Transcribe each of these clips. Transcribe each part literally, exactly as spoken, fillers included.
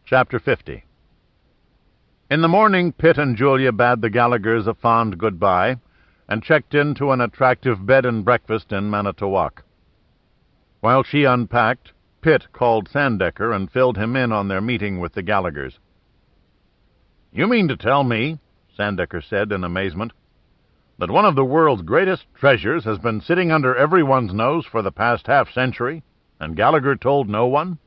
Chapter fifty. In the morning, Pitt and Julia bade the Gallaghers a fond goodbye, and checked into an attractive bed and breakfast in Manitowoc. While she unpacked, Pitt called Sandecker and filled him in on their meeting with the Gallaghers. "You mean to tell me," Sandecker said in amazement, "that one of the world's greatest treasures has been sitting under everyone's nose for the past half-century, and Gallagher told no one?"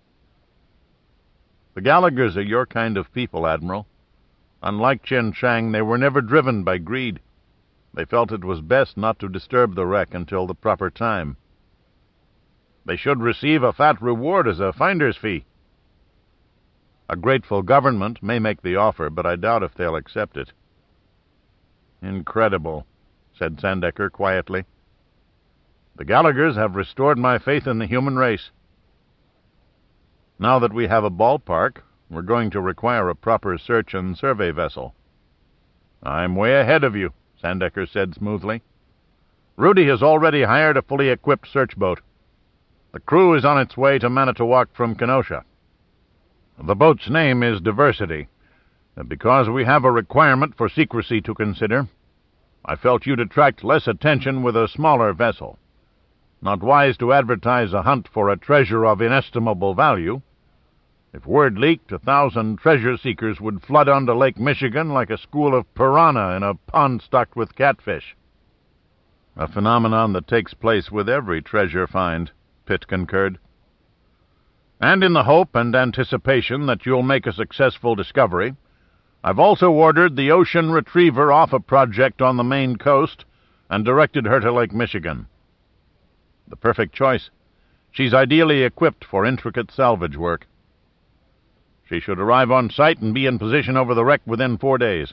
"The Gallaghers are your kind of people, Admiral. Unlike Chin Chang, they were never driven by greed. They felt it was best not to disturb the wreck until the proper time." "They should receive a fat reward as a finder's fee." "A grateful government may make the offer, but I doubt if they'll accept it." "Incredible," said Sandecker quietly. "The Gallaghers have restored my faith in the human race. Now that we have a ballpark, we're going to require a proper search and survey vessel." "I'm way ahead of you," Sandecker said smoothly. "Rudy has already hired a fully equipped search boat. The crew is on its way to Manitowoc from Kenosha. The boat's name is Diversity. Because we have a requirement for secrecy to consider, I felt you'd attract less attention with a smaller vessel. Not wise to advertise a hunt for a treasure of inestimable value. If word leaked, a thousand treasure-seekers would flood onto Lake Michigan like a school of piranha in a pond stocked with catfish." "A phenomenon that takes place with every treasure find," Pitt concurred. "And in the hope and anticipation that you'll make a successful discovery, I've also ordered the Ocean Retriever off a project on the Maine coast and directed her to Lake Michigan. The perfect choice. She's ideally equipped for intricate salvage work. She should arrive on site and be in position over the wreck within four days."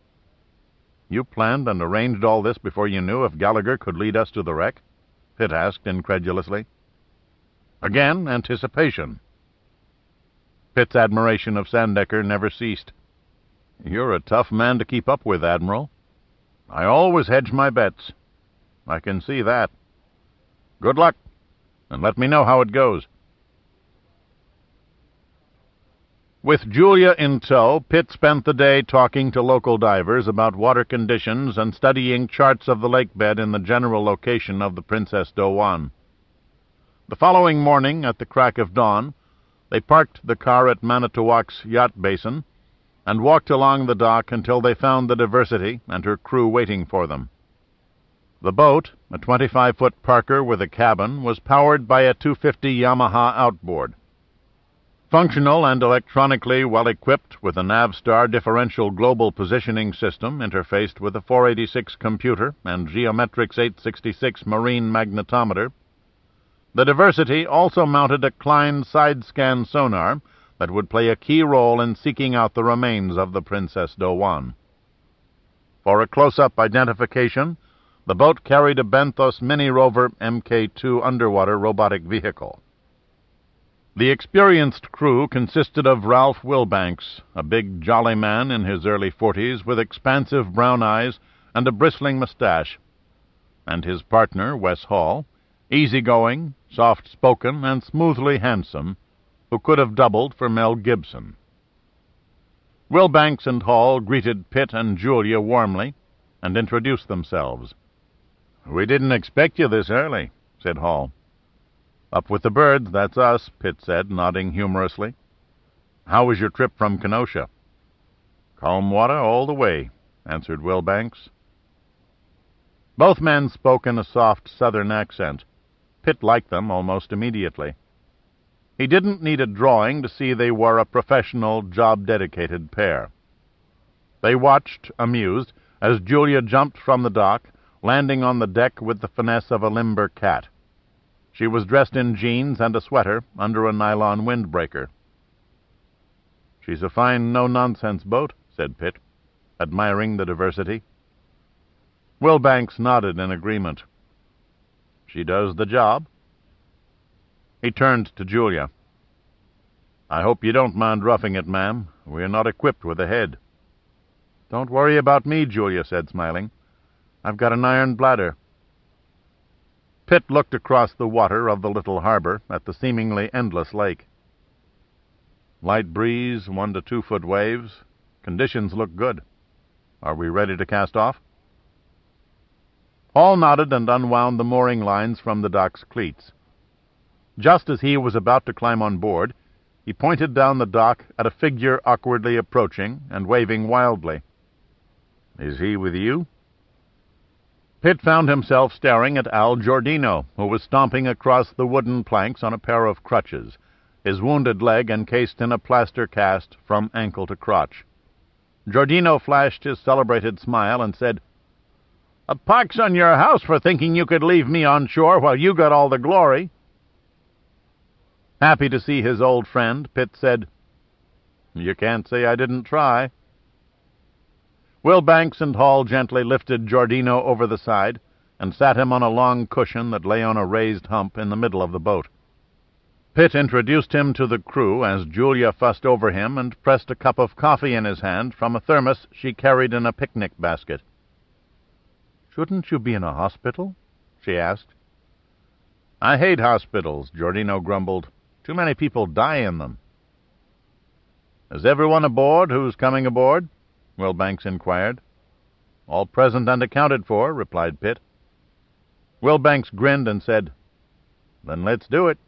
"You planned and arranged all this before you knew if Gallagher could lead us to the wreck?" Pitt asked incredulously. "Again, anticipation." Pitt's admiration of Sandecker never ceased. "You're a tough man to keep up with, Admiral." "I always hedge my bets." "I can see that." "Good luck, and let me know how it goes." With Julia in tow, Pitt spent the day talking to local divers about water conditions and studying charts of the lake bed in the general location of the Princess Dowan. The following morning, at the crack of dawn, they parked the car at Manitowoc's yacht basin and walked along the dock until they found the Diversity and her crew waiting for them. The boat, a twenty-five-foot Parker with a cabin, was powered by a two fifty Yamaha outboard. Functional and electronically well-equipped with a Navstar differential global positioning system interfaced with a four eighty-six computer and Geometrics eight sixty-six marine magnetometer, the Diversity also mounted a Klein side-scan sonar that would play a key role in seeking out the remains of the Princess Dowan. For a close-up identification, the boat carried a Benthos Mini Rover M K two underwater robotic vehicle. The experienced crew consisted of Ralph Wilbanks, a big, jolly man in his early forties with expansive brown eyes and a bristling mustache, and his partner, Wes Hall, easygoing, soft-spoken, and smoothly handsome, who could have doubled for Mel Gibson. Wilbanks and Hall greeted Pitt and Julia warmly and introduced themselves. "We didn't expect you this early," said Hall. "Up with the birds, that's us," Pitt said, nodding humorously. "How was your trip from Kenosha?" "Calm water all the way," answered Wilbanks. Both men spoke in a soft southern accent. Pitt liked them almost immediately. He didn't need a drawing to see they were a professional, job-dedicated pair. They watched, amused, as Julia jumped from the dock, landing on the deck with the finesse of a limber cat. She was dressed in jeans and a sweater under a nylon windbreaker. "She's a fine, no-nonsense boat," said Pitt, admiring the Diversity. Wilbanks nodded in agreement. "She does the job." He turned to Julia. "I hope you don't mind roughing it, ma'am. We're not equipped with a head." "Don't worry about me," Julia said, smiling. "I've got an iron bladder." Pitt looked across the water of the little harbor at the seemingly endless lake. Light breeze, one to two foot waves. Conditions look good. Are we ready to cast off? Hall nodded and unwound the mooring lines from the dock's cleats. Just as he was about to climb on board, he pointed down the dock at a figure awkwardly approaching and waving wildly. "Is he with you?" Pitt found himself staring at Al Giordino, who was stomping across the wooden planks on a pair of crutches, his wounded leg encased in a plaster cast from ankle to crotch. Giordino flashed his celebrated smile and said, "A pox on your house for thinking you could leave me on shore while you got all the glory." Happy to see his old friend, Pitt said, "You can't say I didn't try." Wilbanks and Hall gently lifted Giordino over the side and sat him on a long cushion that lay on a raised hump in the middle of the boat. Pitt introduced him to the crew as Julia fussed over him and pressed a cup of coffee in his hand from a thermos she carried in a picnic basket. "Shouldn't you be in a hospital?" she asked. "I hate hospitals," Giordino grumbled. "Too many people die in them." "Is everyone aboard who's coming aboard?" Wilbanks inquired. "All present and accounted for," replied Pitt. Wilbanks grinned and said, "Then let's do it."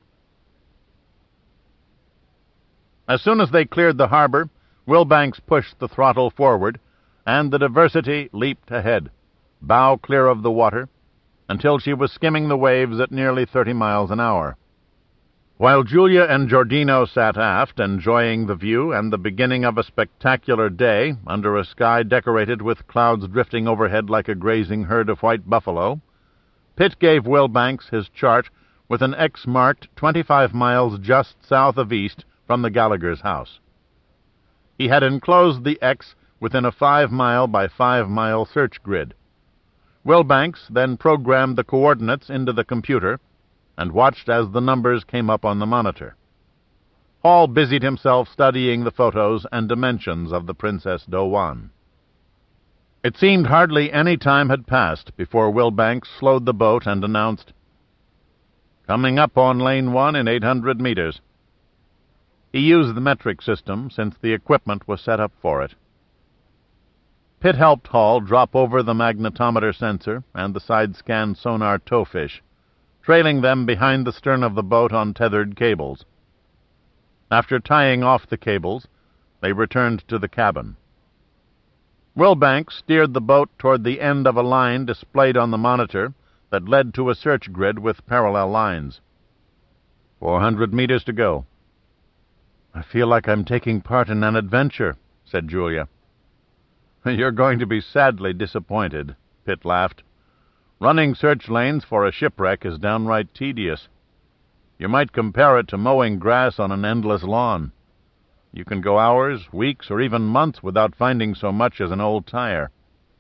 As soon as they cleared the harbor, Wilbanks pushed the throttle forward, and the Diversity leaped ahead, bow clear of the water, until she was skimming the waves at nearly thirty miles an hour. While Julia and Giordino sat aft, enjoying the view and the beginning of a spectacular day under a sky decorated with clouds drifting overhead like a grazing herd of white buffalo, Pitt gave Wilbanks his chart with an X marked twenty-five miles just south of east from the Gallagher's house. He had enclosed the X within a five-mile by five-mile search grid. Wilbanks then programmed the coordinates into the computer and watched as the numbers came up on the monitor. Hall busied himself studying the photos and dimensions of the Princess Dowan. It seemed hardly any time had passed before Wilbanks slowed the boat and announced, "Coming up on lane one in eight hundred meters." He used the metric system since the equipment was set up for it. Pitt helped Hall drop over the magnetometer sensor and the side-scan sonar towfish, trailing them behind the stern of the boat on tethered cables. After tying off the cables, they returned to the cabin. Wilbanks steered the boat toward the end of a line displayed on the monitor that led to a search grid with parallel lines. Four hundred meters to go. "I feel like I'm taking part in an adventure," said Julia. "You're going to be sadly disappointed," Pitt laughed. "Running search lanes for a shipwreck is downright tedious. You might compare it to mowing grass on an endless lawn. You can go hours, weeks, or even months without finding so much as an old tire."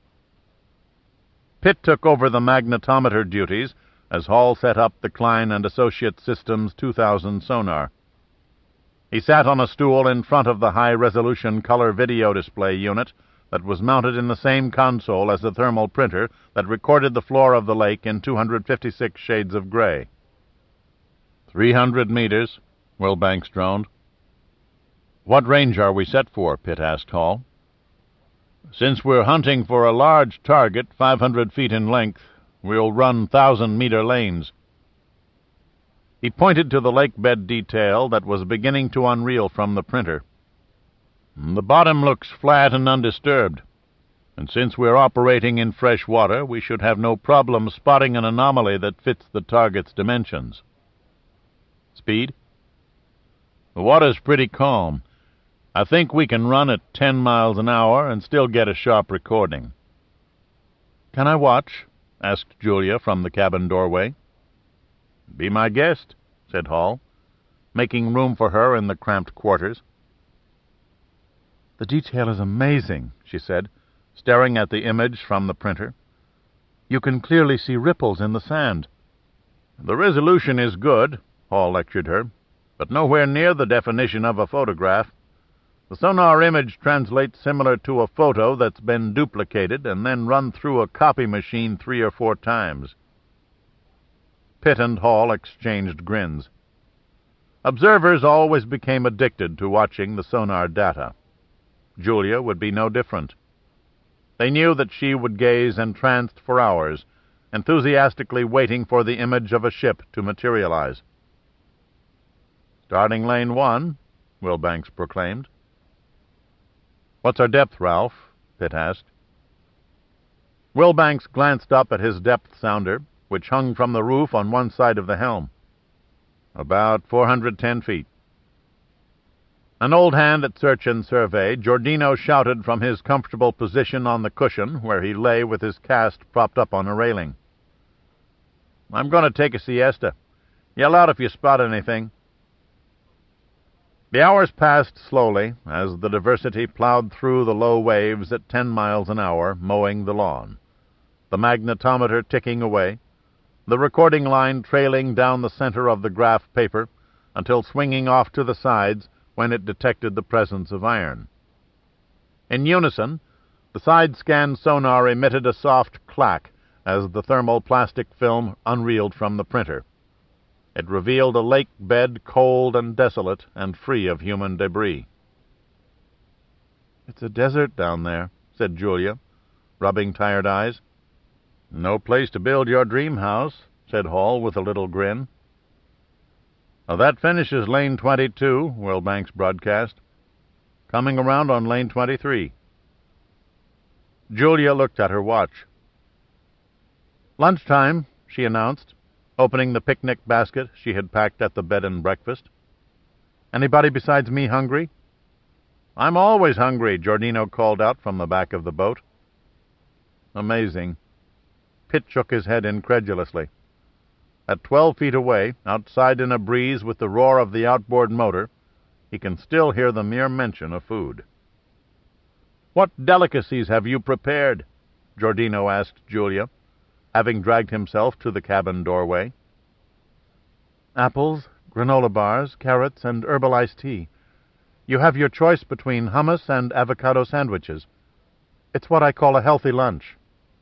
Pitt took over the magnetometer duties as Hall set up the Klein and Associates Systems two thousand sonar. He sat on a stool in front of the high-resolution color video display unit that was mounted in the same console as the thermal printer that recorded the floor of the lake in two hundred fifty-six shades of gray. Three hundred meters, Wilbanks droned. "What range are we set for?" Pitt asked Hall. "Since we're hunting for a large target, five hundred feet in length, we'll run thousand-meter lanes." He pointed to the lake bed detail that was beginning to unreel from the printer. "The bottom looks flat and undisturbed, and since we're operating in fresh water, we should have no problem spotting an anomaly that fits the target's dimensions." "Speed?" "The water's pretty calm. I think we can run at ten miles an hour and still get a sharp recording." "Can I watch?" asked Julia from the cabin doorway. "Be my guest," said Hall, making room for her in the cramped quarters. "The detail is amazing," she said, staring at the image from the printer. "You can clearly see ripples in the sand." "The resolution is good," Hall lectured her, "but nowhere near the definition of a photograph. The sonar image translates similar to a photo that's been duplicated and then run through a copy machine three or four times." Pitt and Hall exchanged grins. Observers always became addicted to watching the sonar data. Julia would be no different. They knew that she would gaze entranced for hours, enthusiastically waiting for the image of a ship to materialize. "Starting lane one," Wilbanks proclaimed. "What's our depth, Ralph?" Pitt asked. Wilbanks glanced up at his depth sounder, which hung from the roof on one side of the helm. "About four hundred ten feet." An old hand at search and survey, Giordino shouted from his comfortable position on the cushion where he lay with his cast propped up on a railing. "I'm going to take a siesta. Yell out if you spot anything." The hours passed slowly as the Diversity plowed through the low waves at ten miles an hour, mowing the lawn, the magnetometer ticking away, the recording line trailing down the center of the graph paper until swinging off to the sides when it detected the presence of iron. In unison, the side-scan sonar emitted a soft clack as the thermal plastic film unreeled from the printer. It revealed a lake bed cold and desolate and free of human debris. "It's a desert down there," said Julia, rubbing tired eyes. "No place to build your dream house," said Hall with a little grin. "Well, that finishes lane twenty-two, Wilbanks broadcast. Coming around on lane twenty-three. Julia looked at her watch. "Lunchtime," she announced, opening the picnic basket she had packed at the bed and breakfast. "Anybody besides me hungry?" "I'm always hungry," Giordino called out from the back of the boat. Amazing. Pitt shook his head incredulously. At twelve feet away, outside in a breeze with the roar of the outboard motor, he can still hear the mere mention of food. "What delicacies have you prepared?" Giordino asked Julia, having dragged himself to the cabin doorway. "Apples, granola bars, carrots, and herbal iced tea. You have your choice between hummus and avocado sandwiches. It's what I call a healthy lunch."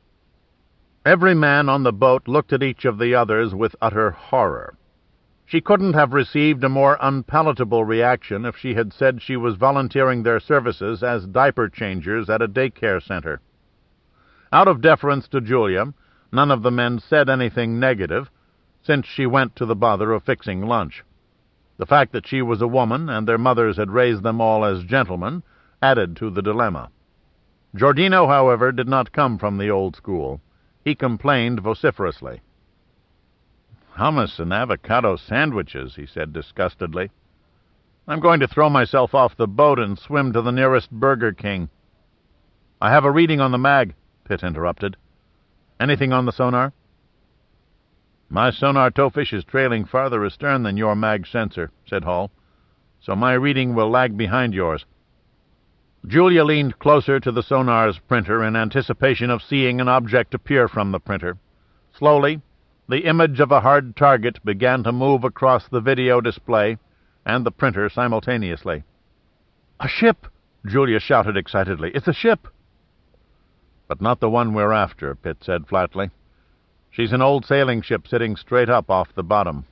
Every man on the boat looked at each of the others with utter horror. She couldn't have received a more unpalatable reaction if she had said she was volunteering their services as diaper changers at a daycare center. Out of deference to Julia, none of the men said anything negative, since she went to the bother of fixing lunch. The fact that she was a woman and their mothers had raised them all as gentlemen added to the dilemma. Giordino, however, did not come from the old school. He complained vociferously. "Hummus and avocado sandwiches," he said disgustedly. "I'm going to throw myself off the boat and swim to the nearest Burger King." "I have a reading on the mag," Pitt interrupted. "Anything on the sonar?" "My sonar towfish is trailing farther astern than your mag sensor," said Hall, "so my reading will lag behind yours." Julia leaned closer to the sonar's printer in anticipation of seeing an object appear from the printer. Slowly, the image of a hard target began to move across the video display and the printer simultaneously. "A ship!" Julia shouted excitedly. "It's a ship!" "But not the one we're after," Pitt said flatly. "She's an old sailing ship sitting straight up off the bottom."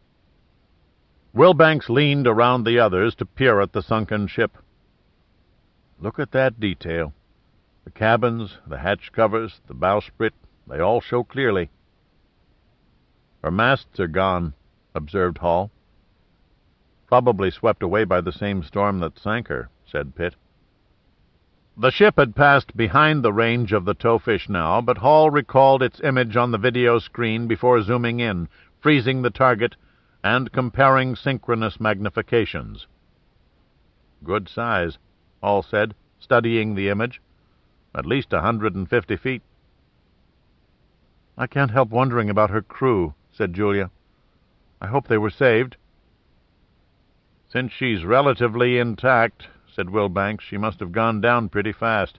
Wilbanks leaned around the others to peer at the sunken ship. "Look at that detail. The cabins, the hatch covers, the bowsprit, they all show clearly." "Her masts are gone," observed Hall. "Probably swept away by the same storm that sank her," said Pitt. The ship had passed behind the range of the towfish now, but Hall recalled its image on the video screen before zooming in, freezing the target, and comparing synchronous magnifications. "Good size," Hall said, studying the image. "At least a hundred and fifty feet." "I can't help wondering about her crew," said Julia. "I hope they were saved." "Since she's relatively intact," said Wilbanks, "she must have gone down pretty fast."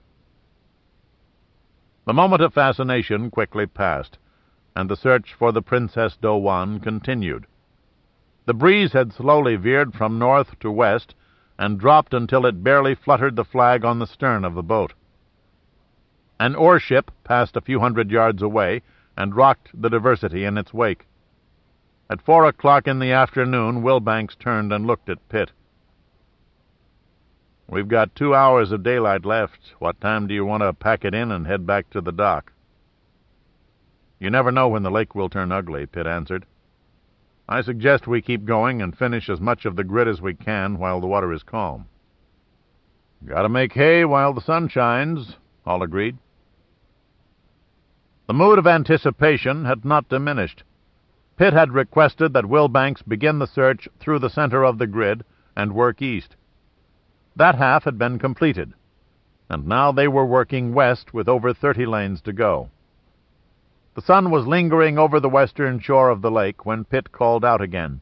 The moment of fascination quickly passed, and the search for the Princess Dowan continued. The breeze had slowly veered from north to west, and dropped until it barely fluttered the flag on the stern of the boat. An ore-ship passed a few hundred yards away and rocked the Diversity in its wake. At four o'clock in the afternoon, Wilbanks turned and looked at Pitt. "We've got two hours of daylight left. What time do you want to pack it in and head back to the dock?" "You never know when the lake will turn ugly," Pitt answered. "I suggest we keep going and finish as much of the grid as we can while the water is calm." "Gotta make hay while the sun shines," Hall agreed. The mood of anticipation had not diminished. Pitt had requested that Wilbanks begin the search through the center of the grid and work east. That half had been completed, and now they were working west with over thirty lanes to go. The sun was lingering over the western shore of the lake when Pitt called out again.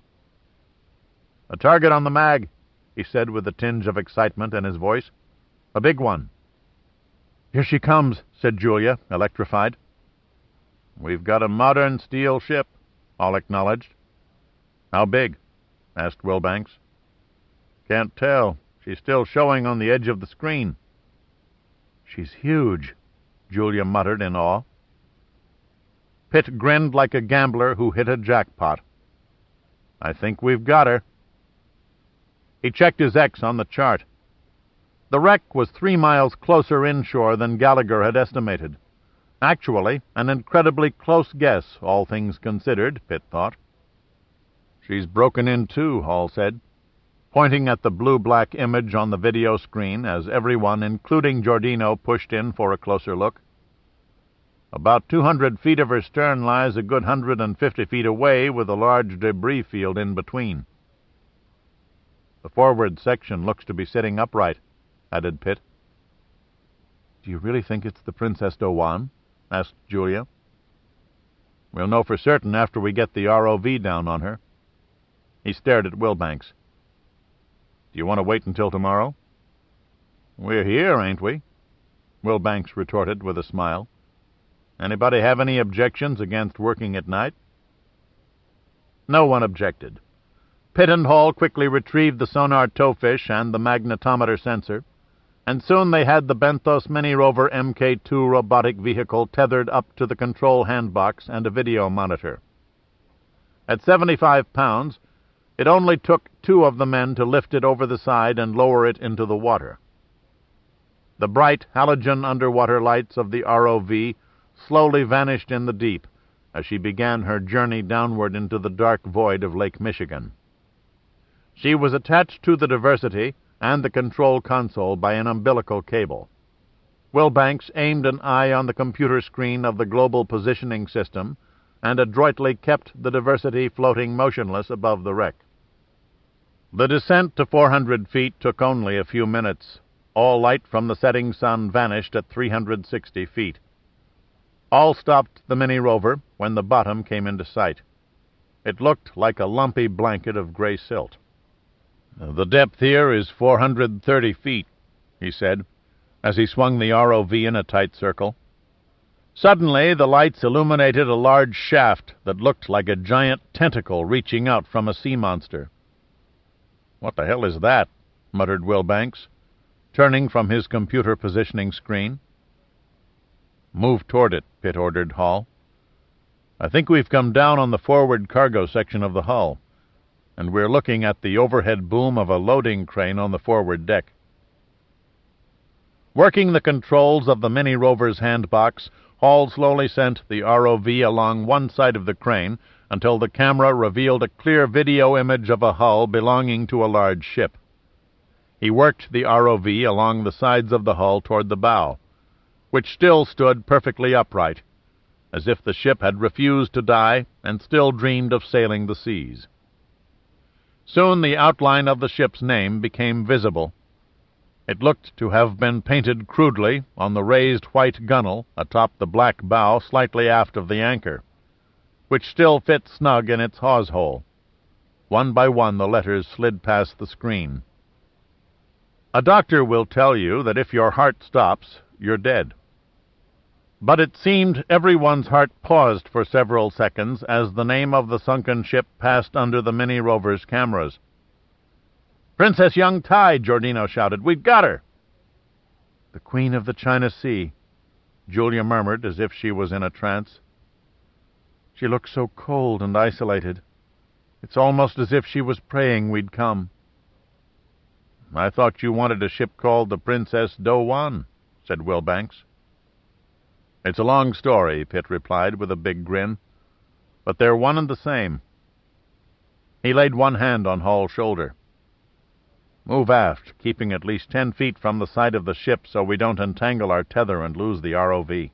"A target on the mag," he said with a tinge of excitement in his voice. "A big one." "Here she comes," said Julia, electrified. "We've got a modern steel ship," Hall acknowledged. "How big?" asked Wilbanks. "Can't tell. She's still showing on the edge of the screen." "She's huge," Julia muttered in awe. Pitt grinned like a gambler who hit a jackpot. "I think we've got her." He checked his X on the chart. The wreck was three miles closer inshore than Gallagher had estimated. Actually, an incredibly close guess, all things considered, Pitt thought. "She's broken in two," Hall said, pointing at the blue-black image on the video screen as everyone, including Giordino, pushed in for a closer look. "About two hundred feet of her stern lies a good hundred and fifty feet away with a large debris field in between." "The forward section looks to be sitting upright," added Pitt. "Do you really think it's the Princess Dowan?" asked Julia. "We'll know for certain after we get the R O V down on her." He stared at Wilbanks. "Do you want to wait until tomorrow?" "We're here, ain't we?" Wilbanks retorted with a smile. "Anybody have any objections against working at night?" No one objected. Pitt and Hall quickly retrieved the sonar towfish and the magnetometer sensor, and soon they had the Benthos Mini-Rover M K two robotic vehicle tethered up to the control handbox and a video monitor. At seventy-five pounds, it only took two of the men to lift it over the side and lower it into the water. The bright halogen underwater lights of the R O V slowly vanished in the deep as she began her journey downward into the dark void of Lake Michigan. She was attached to the Diversity and the control console by an umbilical cable. Wilbanks aimed an eye on the computer screen of the global positioning system and adroitly kept the Diversity floating motionless above the wreck. The descent to four hundred feet took only a few minutes. All light from the setting sun vanished at three hundred sixty feet. All stopped the Mini-Rover when the bottom came into sight. It looked like a lumpy blanket of gray silt. "The depth here is four hundred thirty feet, he said, as he swung the R O V in a tight circle. Suddenly, the lights illuminated a large shaft that looked like a giant tentacle reaching out from a sea monster. "What the hell is that?" muttered Wilbanks, turning from his computer positioning screen. "Move toward it," Pitt ordered Hall. "I think we've come down on the forward cargo section of the hull, and we're looking at the overhead boom of a loading crane on the forward deck." Working the controls of the Mini-Rover's handbox, Hall slowly sent the R O V along one side of the crane until the camera revealed a clear video image of a hull belonging to a large ship. He worked the R O V along the sides of the hull toward the bow, which still stood perfectly upright, as if the ship had refused to die and still dreamed of sailing the seas. Soon the outline of the ship's name became visible. It looked to have been painted crudely on the raised white gunwale atop the black bow slightly aft of the anchor, which still fit snug in its hawse hole. One by one the letters slid past the screen. A doctor will tell you that if your heart stops, you're dead. But it seemed everyone's heart paused for several seconds as the name of the sunken ship passed under the Mini-Rover's cameras. "Princess Young Tai!" Giordino shouted. "We've got her!" "The Queen of the China Sea," Julia murmured as if she was in a trance. She looks so cold and isolated. It's almost as if she was praying we'd come." "I thought you wanted a ship called the Princess Do-Wan," said Wilbanks. "It's a long story," Pitt replied with a big grin, "but they're one and the same." He laid one hand on Hall's shoulder. "Move aft, keeping at least ten feet from the side of the ship so we don't entangle our tether and lose the R O V."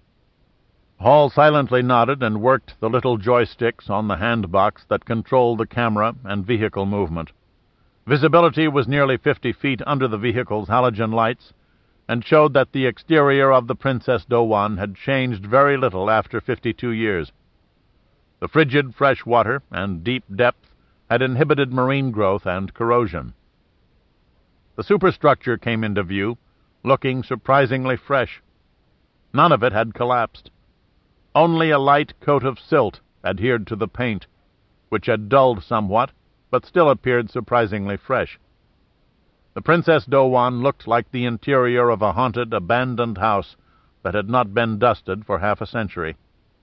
Hall silently nodded and worked the little joysticks on the hand box that controlled the camera and vehicle movement. Visibility was nearly fifty feet under the vehicle's halogen lights, and showed that the exterior of the Princess Do-Wan had changed very little after fifty-two years. The frigid fresh water and deep depth had inhibited marine growth and corrosion. The superstructure came into view, looking surprisingly fresh. None of it had collapsed. Only a light coat of silt adhered to the paint, which had dulled somewhat, but still appeared surprisingly fresh. The Princess Do-Wan looked like the interior of a haunted, abandoned house that had not been dusted for half a century.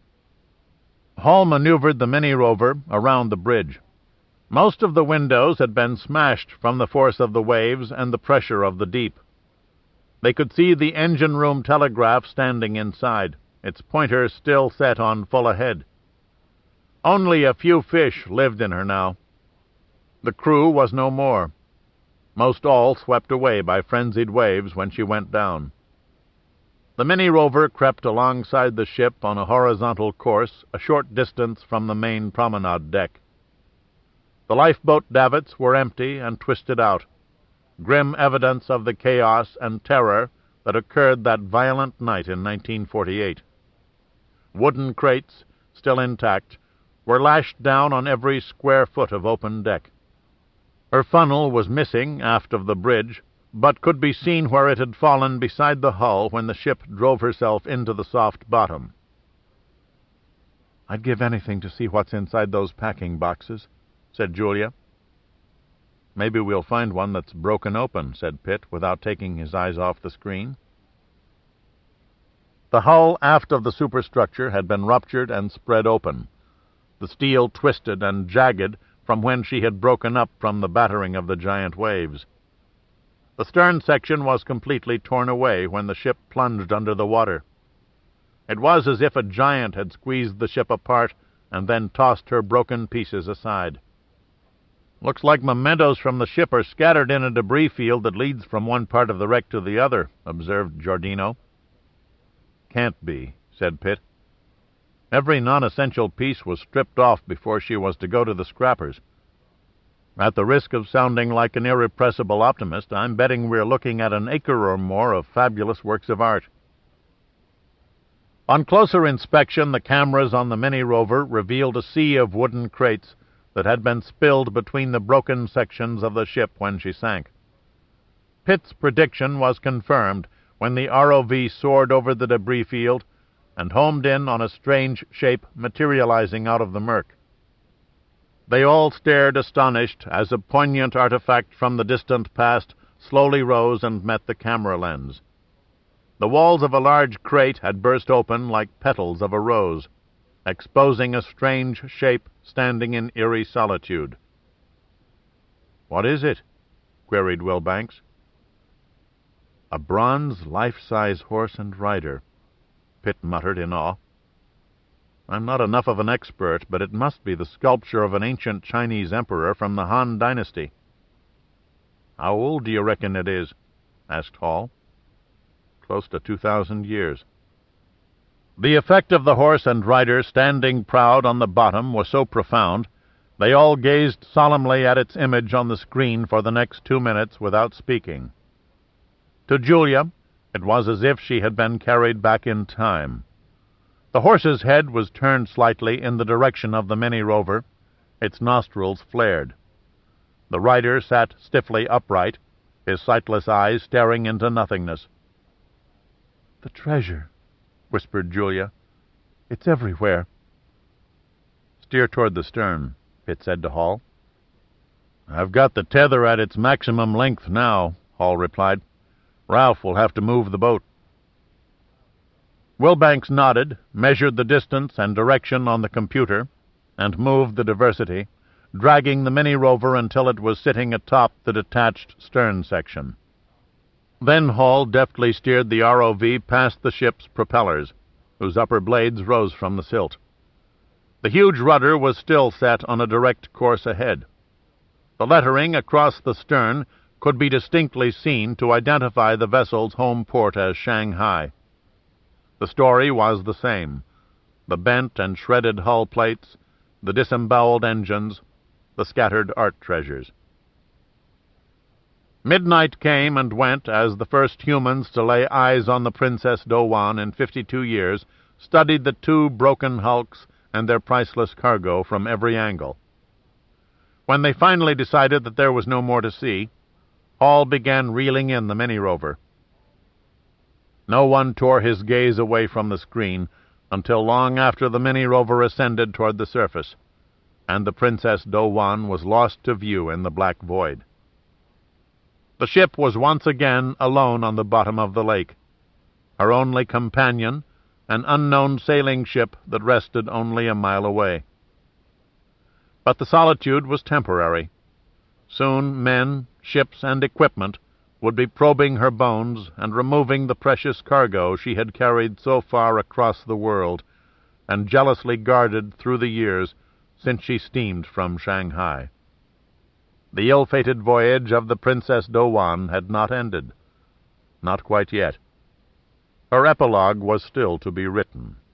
Hall maneuvered the mini-rover around the bridge. Most of the windows had been smashed from the force of the waves and the pressure of the deep. They could see the engine room telegraph standing inside, its pointer still set on full ahead. Only a few fish lived in her now. The crew was no more. Most all swept away by frenzied waves when she went down. The mini-rover crept alongside the ship on a horizontal course a short distance from the main promenade deck. The lifeboat davits were empty and twisted out, grim evidence of the chaos and terror that occurred that violent night in nineteen forty-eight. Wooden crates, still intact, were lashed down on every square foot of open deck. Her funnel was missing aft of the bridge, but could be seen where it had fallen beside the hull when the ship drove herself into the soft bottom. "I'd give anything to see what's inside those packing boxes," said Julia. "Maybe we'll find one that's broken open," said Pitt, without taking his eyes off the screen. The hull aft of the superstructure had been ruptured and spread open, the steel twisted and jagged from when she had broken up from the battering of the giant waves. The stern section was completely torn away when the ship plunged under the water. It was as if a giant had squeezed the ship apart and then tossed her broken pieces aside. "Looks like mementos from the ship are scattered in a debris field that leads from one part of the wreck to the other," observed Giordino. "Can't be," said Pitt. "Every non-essential piece was stripped off before she was to go to the scrappers. At the risk of sounding like an irrepressible optimist, I'm betting we're looking at an acre or more of fabulous works of art." On closer inspection, the cameras on the mini-rover revealed a sea of wooden crates that had been spilled between the broken sections of the ship when she sank. Pitt's prediction was confirmed when the R O V soared over the debris field and homed in on a strange shape materializing out of the murk. They all stared astonished as a poignant artifact from the distant past slowly rose and met the camera lens. The walls of a large crate had burst open like petals of a rose, exposing a strange shape standing in eerie solitude. "What is it?" queried Wilbanks. "A bronze, life-size horse and rider," Pitt muttered in awe. "I'm not enough of an expert, but it must be the sculpture of an ancient Chinese emperor from the Han Dynasty." "How old do you reckon it is?" asked Hall. "Close to two thousand years." The effect of the horse and rider standing proud on the bottom was so profound, they all gazed solemnly at its image on the screen for the next two minutes without speaking. To Julia, it was as if she had been carried back in time. The horse's head was turned slightly in the direction of the mini-rover, its nostrils flared. The rider sat stiffly upright, his sightless eyes staring into nothingness. "The treasure," whispered Julia. "It's everywhere." "Steer toward the stern," Pitt said to Hall. "I've got the tether at its maximum length now," Hall replied. "Ralph will have to move the boat." Wilbanks nodded, measured the distance and direction on the computer, and moved the Diversity, dragging the mini-rover until it was sitting atop the detached stern section. Then Hall deftly steered the R O V past the ship's propellers, whose upper blades rose from the silt. The huge rudder was still set on a direct course ahead. The lettering across the stern could be distinctly seen to identify the vessel's home port as Shanghai. The story was the same: the bent and shredded hull plates, the disemboweled engines, the scattered art treasures. Midnight came and went as the first humans to lay eyes on the Princess Dowan in fifty-two years studied the two broken hulks and their priceless cargo from every angle. When they finally decided that there was no more to see, Hall began reeling in the mini-rover. No one tore his gaze away from the screen until long after the mini-rover ascended toward the surface, and the Princess Dowan was lost to view in the black void. The ship was once again alone on the bottom of the lake. Her only companion, an unknown sailing ship that rested only a mile away. But the solitude was temporary. Soon men, ships, and equipment would be probing her bones and removing the precious cargo she had carried so far across the world and jealously guarded through the years since she steamed from Shanghai. The ill-fated voyage of the Princess Dowan had not ended. Not quite yet. Her epilogue was still to be written.